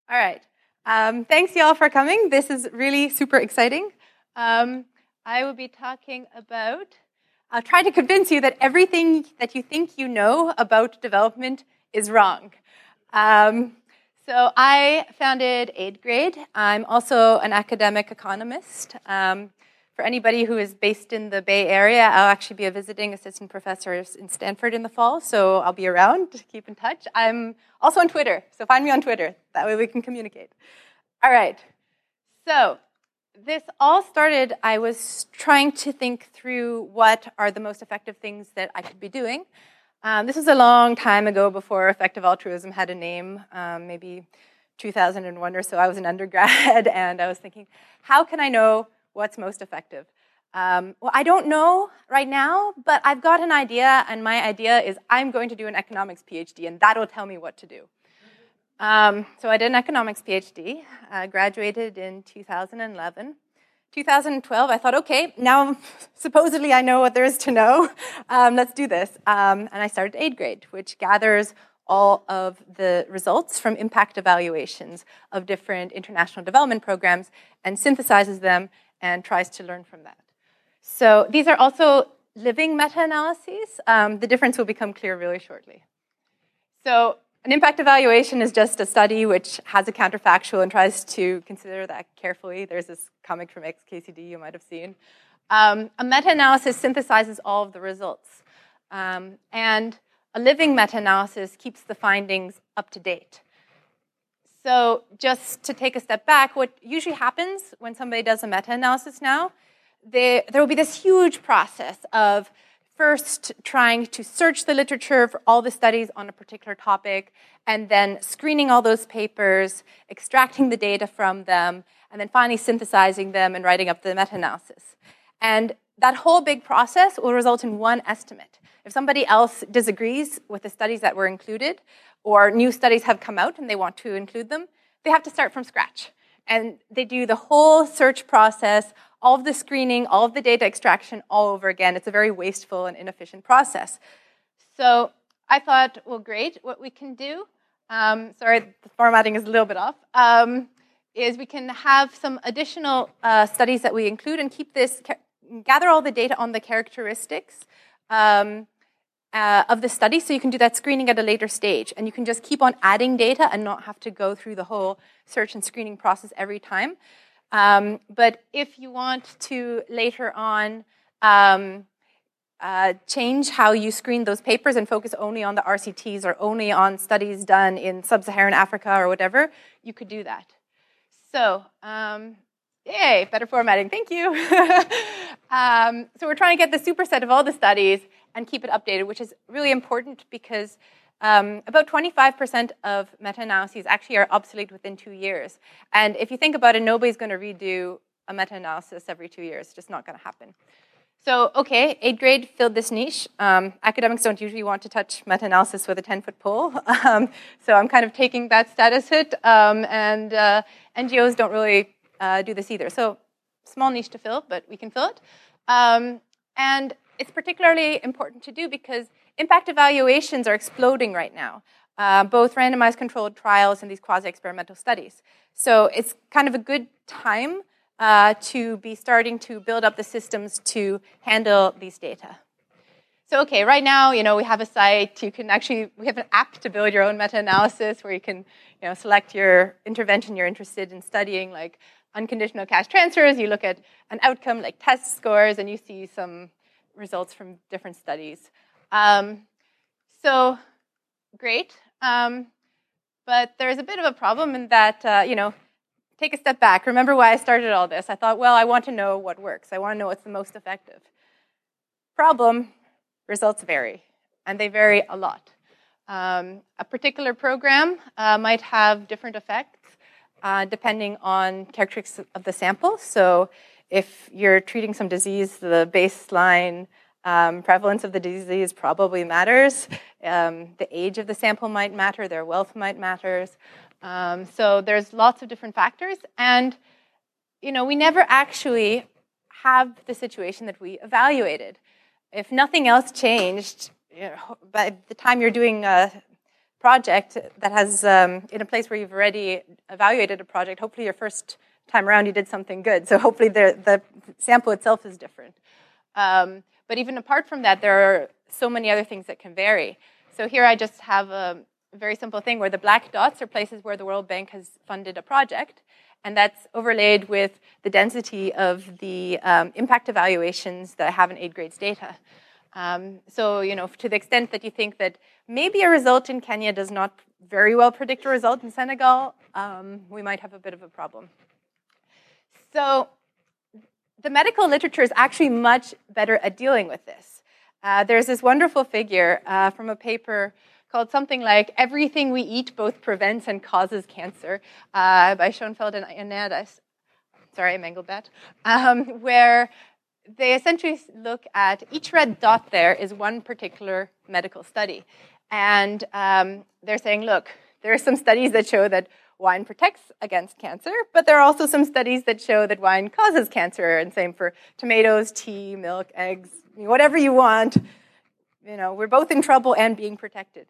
All right. Thanks, y'all, for coming. This is really super exciting. I will be talking about, I'll try to convince you that everything that you think you know about development is wrong. So I founded AidGrade. I'm also an academic economist. For anybody who is based in the Bay Area, I'll actually be a visiting assistant professor in Stanford in the fall, so I'll be around to keep in touch. I'm also on Twitter, so find me on Twitter. That way we can communicate. All right. So this all started, I was trying to think through what are the most effective things that I could be doing. This was a long time ago before effective altruism had a name, maybe 2001 or so. I was an undergrad, and I was thinking, how can I know what's most effective? Well, I don't know right now, but I've got an idea, and my idea is I'm going to do an economics PhD, and that'll tell me what to do. So I did an economics PhD, graduated in 2011. 2012, I thought, okay, now supposedly I know what there is to know. Let's do this. And I started AidGrade, which gathers all of the results from impact evaluations of different international development programs and synthesizes them and tries to learn from that. So these are also living meta-analyses. The difference will become clear really shortly. So an impact evaluation is just a study which has a counterfactual and tries to consider that carefully. There's this comic from XKCD you might have seen. A meta-analysis synthesizes all of the results. And a living meta-analysis keeps the findings up to date. So just to take a step back, what usually happens when somebody does a meta-analysis now, there will be this huge process of first trying to search the literature for all the studies on a particular topic, and then screening all those papers, extracting the data from them, and then finally synthesizing them and writing up the meta-analysis. And that whole big process will result in one estimate. If somebody else disagrees with the studies that were included, or new studies have come out and they want to include them, they have to start from scratch. And they do the whole search process, all of the screening, all of the data extraction all over again. It's a very wasteful and inefficient process. I thought, well, great. What we can do, sorry, the formatting is a little bit off, is we can have some additional studies that we include and keep this, gather all the data on the characteristics of the study, so you can do that screening at a later stage. And you can just keep on adding data and not have to go through the whole search and screening process every time. But if you want to later on change how you screen those papers and focus only on the RCTs or only on studies done in sub-Saharan Africa or whatever, you could do that. So, yay, better formatting, thank you. So we're trying to get the superset of all the studies and keep it updated, which is really important because about 25% of meta-analyses actually are obsolete within 2 years. And if you think about it, nobody's going to redo a meta-analysis every 2 years. It's just not going to happen. So, okay, AidGrade filled this niche. Academics don't usually want to touch meta-analysis with a 10-foot pole. So I'm kind of taking that status hit. And NGOs don't really do this either. So small niche to fill, but we can fill it. And it's particularly important to do because impact evaluations are exploding right now, both randomized controlled trials and these quasi-experimental studies. So it's kind of a good time to be starting to build up the systems to handle these data. So okay, right now, we have a site. We have an app to build your own meta-analysis where you can, select your intervention you're interested in studying, like unconditional cash transfers. You look at an outcome like test scores, and you see some results from different studies. So great, but there's a bit of a problem in that, take a step back. Remember why I started all this. I thought, well, I want to know what works. I want to know what's the most effective. Problem, results vary, and they vary a lot. A particular program might have different effects depending on characteristics of the sample. So if you're treating some disease, the baseline prevalence of the disease probably matters. The age of the sample might matter. Their wealth might matter. So there's lots of different factors. And, we never actually have the situation that we evaluated. If nothing else changed, by the time you're doing project that has, in a place where you've already evaluated a project, hopefully your first time around you did something good. So hopefully the sample itself is different. But even apart from that, there are so many other things that can vary. So here I just have a very simple thing where the black dots are places where the World Bank has funded a project, and that's overlaid with the density of the impact evaluations that have in aid grades data. So, to the extent that you think that maybe a result in Kenya does not very well predict a result in Senegal, we might have a bit of a problem. So the medical literature is actually much better at dealing with this. There's this wonderful figure from a paper called something like Everything We Eat Both Prevents and Causes Cancer by Schoenfeld and Ioannidis. Sorry, I mangled that. Where they essentially look at each red dot there is one particular medical study. And they're saying, look, there are some studies that show that wine protects against cancer, but there are also some studies that show that wine causes cancer, and same for tomatoes, tea, milk, eggs, whatever you want. We're both in trouble and being protected.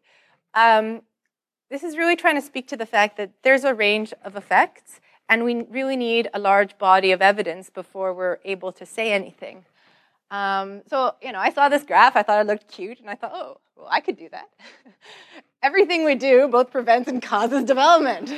This is really trying to speak to the fact that there's a range of effects, and we really need a large body of evidence before we're able to say anything. So, I saw this graph, I thought it looked cute, and I thought, oh, well, I could do that. Everything we do both prevents and causes development.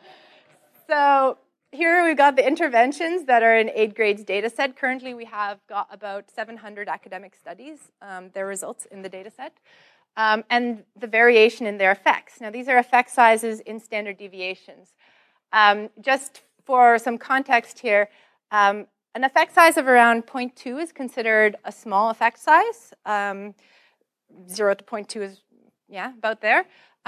So here we've got the interventions that are in aid grades data set. Currently, we have got about 700 academic studies, their results in the data set, and the variation in their effects. Now, these are effect sizes in standard deviations. Just for some context here, an effect size of around 0.2 is considered a small effect size. 0 to 0.2 is, about there.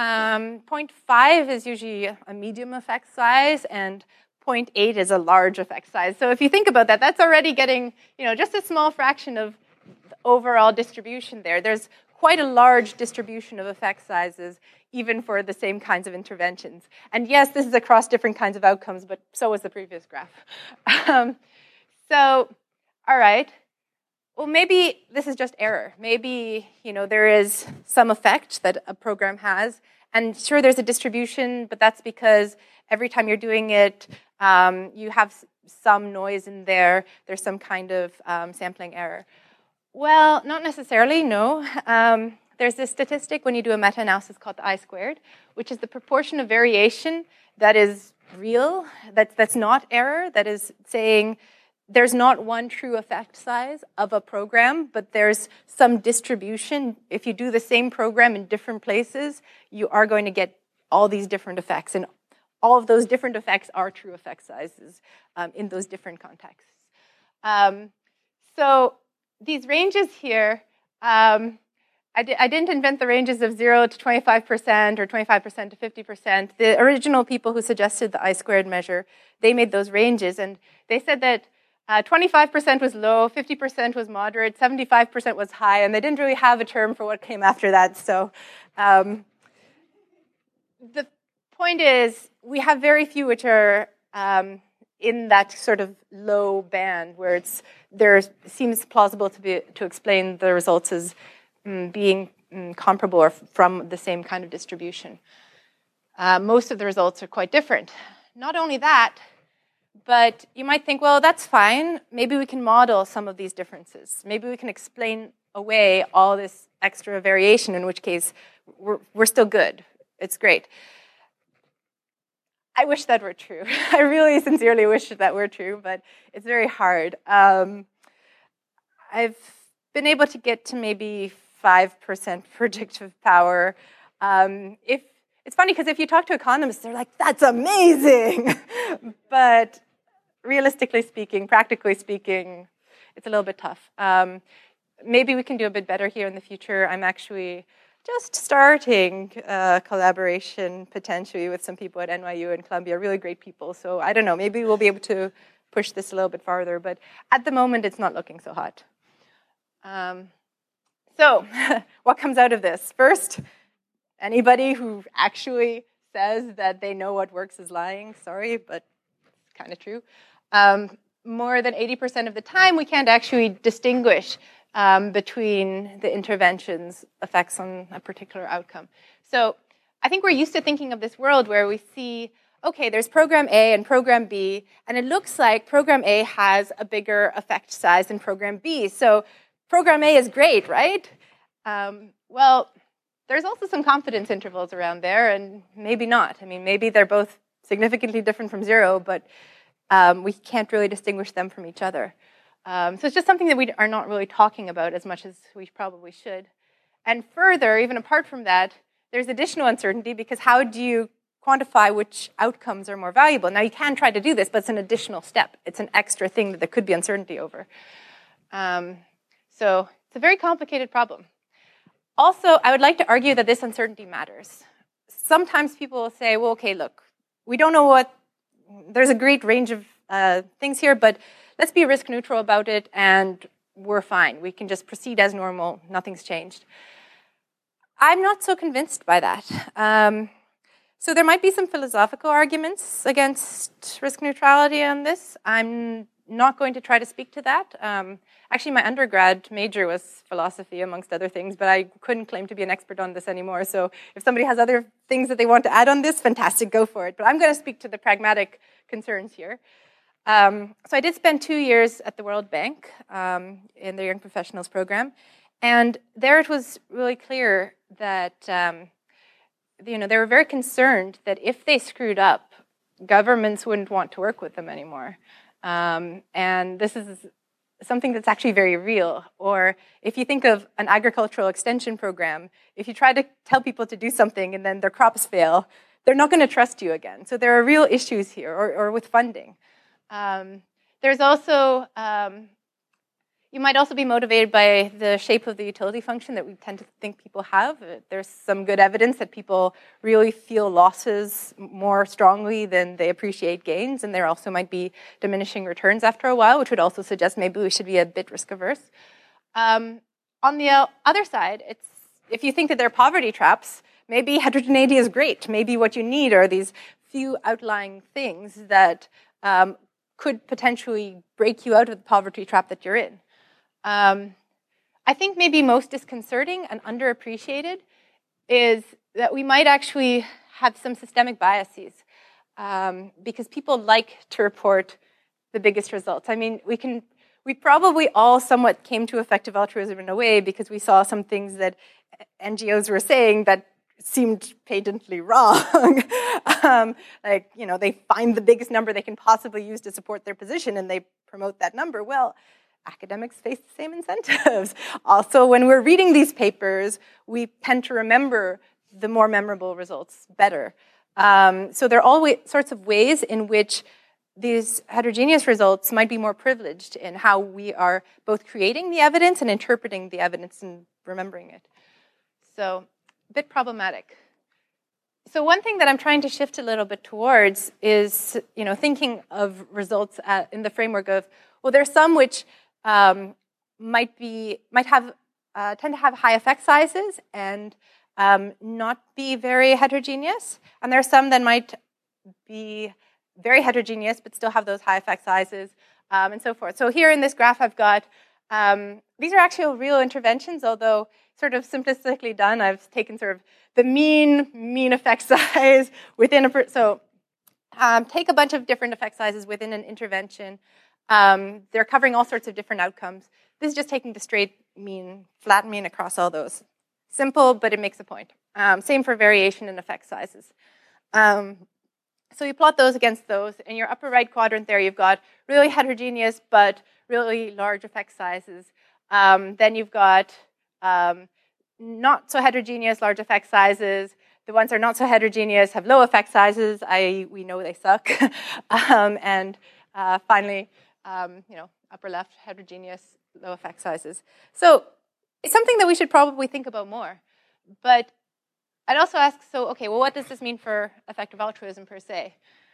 0.5 is usually a medium effect size, and 0.8 is a large effect size. So if you think about that, that's already getting, just a small fraction of the overall distribution there. There's quite a large distribution of effect sizes, even for the same kinds of interventions. And yes, this is across different kinds of outcomes, but so was the previous graph. So, all right. Well, maybe this is just error. Maybe, there is some effect that a program has. And sure, there's a distribution, but that's because every time you're doing it, you have some noise in there. There's some kind of sampling error. Well, not necessarily, no. There's this statistic when you do a meta-analysis called the I-squared, which is the proportion of variation that is real, that's not error, that is saying there's not one true effect size of a program, but there's some distribution. If you do the same program in different places, you are going to get all these different effects. And all of those different effects are true effect sizes in those different contexts. So these ranges here, I didn't invent the ranges of 0 to 25% or 25% to 50%. The original people who suggested the I-squared measure, they made those ranges. And they said that 25% was low, 50% was moderate, 75% was high, and they didn't really have a term for what came after that. So the point is, we have very few which are in that sort of low band where there seems plausible to explain the results as being comparable or from the same kind of distribution. Most of the results are quite different. Not only that, but you might think, well, that's fine. Maybe we can model some of these differences. Maybe we can explain away all this extra variation, in which case we're still good. It's great. I wish that were true. I really sincerely wish that were true, but it's very hard. I've been able to get to maybe 5% predictive power. It's funny because if you talk to economists, they're like, that's amazing. But realistically speaking, practically speaking, it's a little bit tough. Maybe we can do a bit better here in the future. I'm actually just starting collaboration potentially with some people at NYU and Columbia, really great people. So I don't know, maybe we'll be able to push this a little bit farther. But at the moment, it's not looking so hot. So what comes out of this? First, anybody who actually says that they know what works is lying. Sorry, but it's kind of true. More than 80% of the time, we can't actually distinguish between the intervention's effects on a particular outcome. So I think we're used to thinking of this world where we see, okay, there's program A and program B, and it looks like program A has a bigger effect size than program B. So program A is great, right? Well, there's also some confidence intervals around there, and maybe not. I mean, maybe they're both significantly different from 0, but we can't really distinguish them from each other. So it's just something that we are not really talking about as much as we probably should. And further, even apart from that, there's additional uncertainty, because how do you quantify which outcomes are more valuable? Now, you can try to do this, but it's an additional step. It's an extra thing that there could be uncertainty over. So it's a very complicated problem. Also, I would like to argue that this uncertainty matters. Sometimes people will say, well, okay, look, we don't know what, there's a great range of things here, but let's be risk neutral about it, and we're fine. We can just proceed as normal. Nothing's changed. I'm not so convinced by that. So there might be some philosophical arguments against risk neutrality on this. I'm not going to try to speak to that. Actually, my undergrad major was philosophy, amongst other things, but I couldn't claim to be an expert on this anymore. So if somebody has other things that they want to add on this, fantastic, go for it. But I'm going to speak to the pragmatic concerns here. So I did spend 2 years at the World Bank in the Young Professionals program. And there it was really clear that they were very concerned that if they screwed up, governments wouldn't want to work with them anymore. And this is something that's actually very real. Or if you think of an agricultural extension program, if you try to tell people to do something and then their crops fail, they're not going to trust you again. So there are real issues here, or with funding. There's also, you might also be motivated by the shape of the utility function that we tend to think people have. There's some good evidence that people really feel losses more strongly than they appreciate gains, and there also might be diminishing returns after a while, which would also suggest maybe we should be a bit risk averse. On the other side, if you think that there are poverty traps, maybe heterogeneity is great. Maybe what you need are these few outlying things that could potentially break you out of the poverty trap that you're in. I think maybe most disconcerting and underappreciated is that we might actually have some systemic biases because people like to report the biggest results. I mean, we probably all somewhat came to effective altruism in a way because we saw some things that NGOs were saying that seemed patently wrong. They find the biggest number they can possibly use to support their position and they promote that number. Well, academics face the same incentives. Also, when we're reading these papers, we tend to remember the more memorable results better. So there are all sorts of ways in which these heterogeneous results might be more privileged in how we are both creating the evidence and interpreting the evidence and remembering it. So, a bit problematic. So one thing that I'm trying to shift a little bit towards is, thinking of results in the framework of, well, there's some which tend to have high effect sizes and not be very heterogeneous, and there are some that might be very heterogeneous but still have those high effect sizes, and so forth. So here in this graph, I've got these are actual real interventions, although sort of simplistically done. I've taken sort of the mean effect size within take a bunch of different effect sizes within an intervention. They're covering all sorts of different outcomes. This is just taking the straight mean, flat mean across all those. Simple, but it makes a point. Same for variation in effect sizes. So you plot those against those. In your upper right quadrant there, you've got really heterogeneous but really large effect sizes. Then you've got not so heterogeneous large effect sizes. The ones that are not so heterogeneous have low effect sizes, i.e. we know they suck. And finally, upper left, heterogeneous, low effect sizes. So it's something that we should probably think about more. But I'd also ask, what does this mean for effective altruism per se?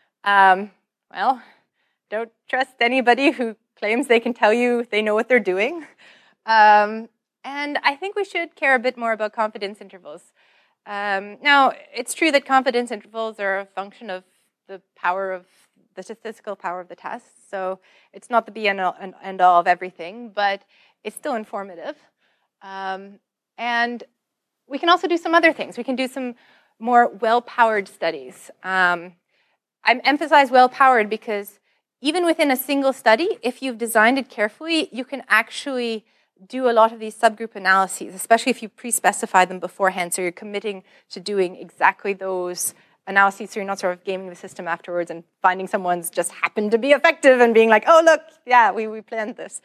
Well, don't trust anybody who claims they can tell you they know what they're doing. And I think we should care a bit more about confidence intervals. Now, it's true that confidence intervals are a function of the statistical power of the test. So it's not the be and end all of everything, but it's still informative. And we can also do some other things. We can do some more well-powered studies. I emphasize well-powered because even within a single study, if you've designed it carefully, you can actually do a lot of these subgroup analyses, especially if you pre-specify them beforehand, so you're committing to doing exactly those analyses, so you're not sort of gaming the system afterwards and finding someone's just happened to be effective and being like, oh, look, yeah, we planned this.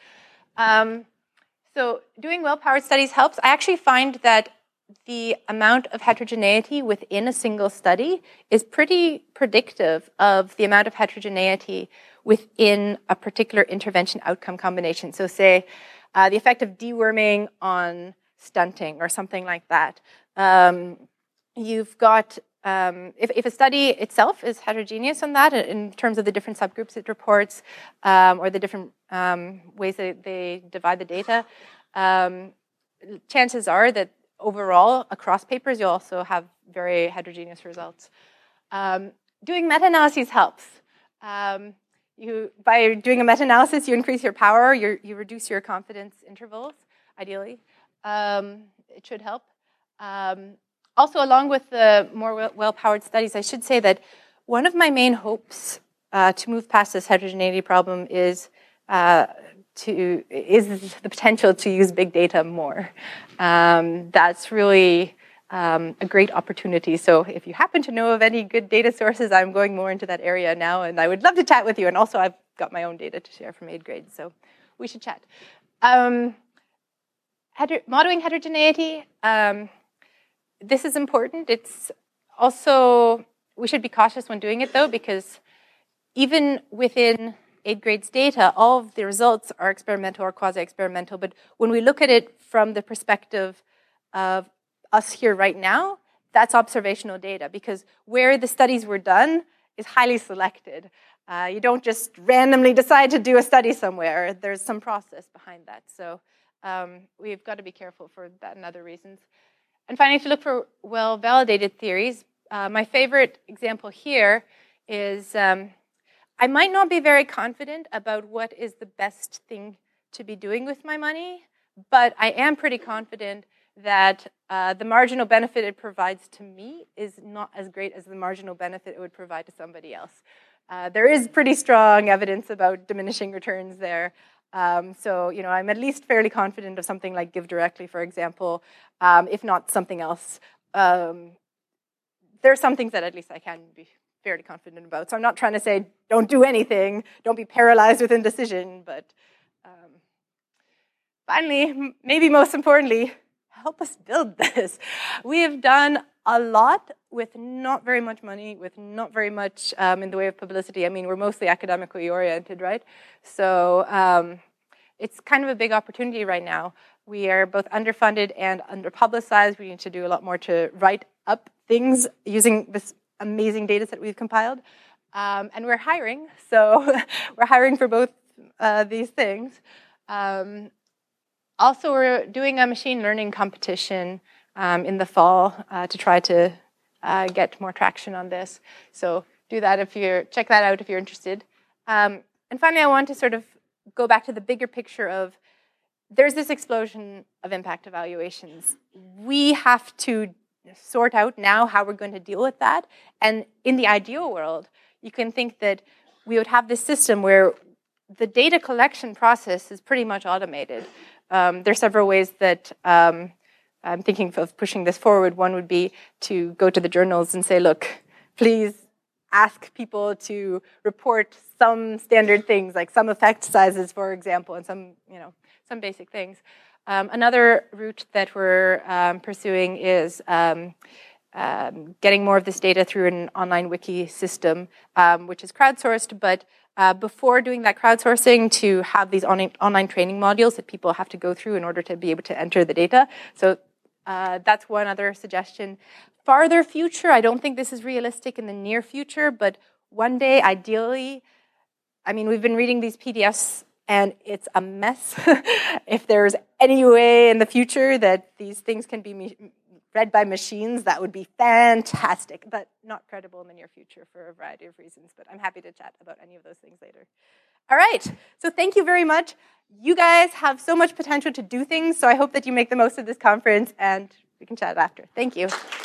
So doing well-powered studies helps. I actually find that the amount of heterogeneity within a single study is pretty predictive of the amount of heterogeneity within a particular intervention outcome combination. So say the effect of deworming on stunting or something like that. You've got, if a study itself is heterogeneous on that in terms of the different subgroups it reports or the different ways that they divide the data, chances are that overall, across papers, you'll also have very heterogeneous results. Doing meta-analyses helps. By doing a meta-analysis, you increase your power, you reduce your confidence intervals, ideally. It should help. Also, along with the more well-powered studies, I should say that one of my main hopes to move past this heterogeneity problem is the potential to use big data more. That's really a great opportunity. So if you happen to know of any good data sources, I'm going more into that area now, and I would love to chat with you. And also, I've got my own data to share from 8th grade, so we should chat. Modeling heterogeneity, this is important. It's also, we should be cautious when doing it, though, because even within 8th grade's data, all of the results are experimental or quasi-experimental. But when we look at it from the perspective of us here right now, that's observational data, because where the studies were done is highly selected. You don't just randomly decide to do a study somewhere. There's some process behind that. So we've got to be careful for that and other reasons. And finally, to look for well-validated theories, my favorite example here is I might not be very confident about what is the best thing to be doing with my money, but I am pretty confident that the marginal benefit it provides to me is not as great as the marginal benefit it would provide to somebody else. There is pretty strong evidence about diminishing returns there. So, you know, I'm at least fairly confident of something like GiveDirectly, for example, if not something else. There are some things that at least I can be fairly confident about. So I'm not trying to say don't do anything, don't be paralyzed with indecision, but finally, maybe most importantly, help us build this. We have done a lot with not very much money, with not very much in the way of publicity. I mean, we're mostly academically oriented, right? So it's kind of a big opportunity right now. We are both underfunded and underpublicized. We need to do a lot more to write up things using this amazing data set we've compiled. And we're hiring, so we're hiring for both these things. Also, we're doing a machine learning competition in the fall to try to get more traction on this. So do that check that out if you're interested. And finally, I want to sort of go back to the bigger picture of there's this explosion of impact evaluations. We have to sort out now how we're going to deal with that. And in the ideal world, you can think that we would have this system where the data collection process is pretty much automated. There are several ways that I'm thinking of pushing this forward. One would be to go to the journals and say, look, please ask people to report some standard things, like some effect sizes, for example, and some basic things. Another route that we're pursuing is getting more of this data through an online wiki system, which is crowdsourced, but before doing that crowdsourcing, to have these online training modules that people have to go through in order to be able to enter the data. So that's one other suggestion. Farther future, I don't think this is realistic in the near future, but one day, ideally, I mean, we've been reading these PDFs and it's a mess. If there's any way in the future that these things can be read by machines, that would be fantastic, but not credible in the near future for a variety of reasons. But I'm happy to chat about any of those things later. All right, so thank you very much. You guys have so much potential to do things, so I hope that you make the most of this conference, and we can chat after. Thank you.